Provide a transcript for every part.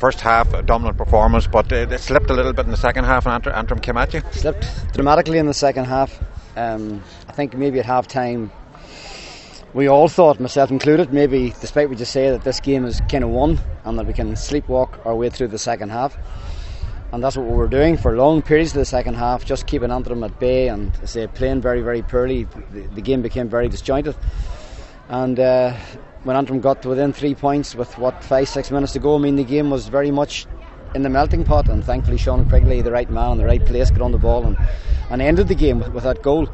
first half, a dominant performance, but it slipped a little bit in the second half, and Antrim came at you. Slipped dramatically in the second half. I think maybe at half time we all thought, myself included, maybe despite what you say, that this game is kind of won and that we can sleepwalk our way through the second half. And that's what we were doing for long periods of the second half, just keeping Antrim at bay and playing very, very poorly. The game became very disjointed. And when Antrim got to within 3 points with 5-6 minutes to go, I mean, the game was very much in the melting pot, and thankfully Sean Quigley, the right man in the right place, got on the ball and ended the game with that goal.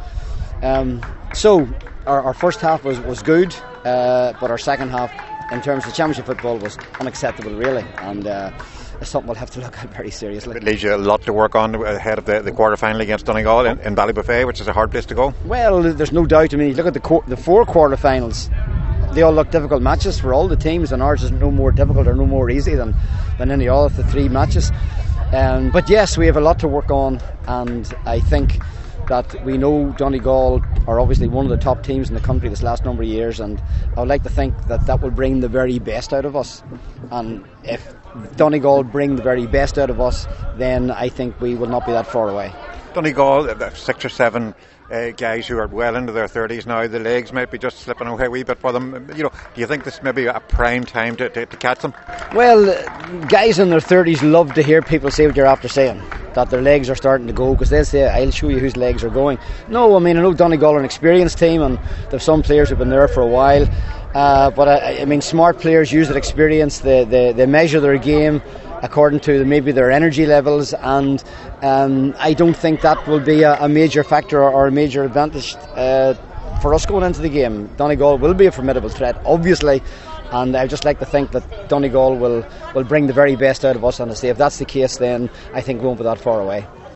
So our first half was good, but our second half in terms of championship football was unacceptable, really, and it's something we'll have to look at very seriously. It leaves you a lot to work on ahead of the quarter-final against Donegal in Ballybuffet, which is a hard place to go. Well, there's no doubt. I mean, you look at the 4 quarter-finals, they all look difficult matches for all the teams, and ours is no more difficult or no more easy than any other of the 3 matches. But yes, we have a lot to work on, and I think that we know Donegal are obviously one of the top teams in the country this last number of years, and I would like to think that will bring the very best out of us. And if Donegal bring the very best out of us, then I think we will not be that far away. Donegal, 6 or 7 guys who are well into their 30s now, the legs might be just slipping away a wee bit for them. Do you think this may be a prime time to catch them? Well, guys in their 30s love to hear people say what you're after saying, that their legs are starting to go, because they'll say, I'll show you whose legs are going. No, I mean, I know Donegal are an experienced team, and there's some players who've been there for a while, but I mean, smart players use that experience. They measure their game according to maybe their energy levels, and I don't think that will be a major factor or a major advantage for us going into the game. Donegal will be a formidable threat, obviously, and I'd just like to think that Donegal will bring the very best out of us, and if that's the case, then I think we won't be that far away.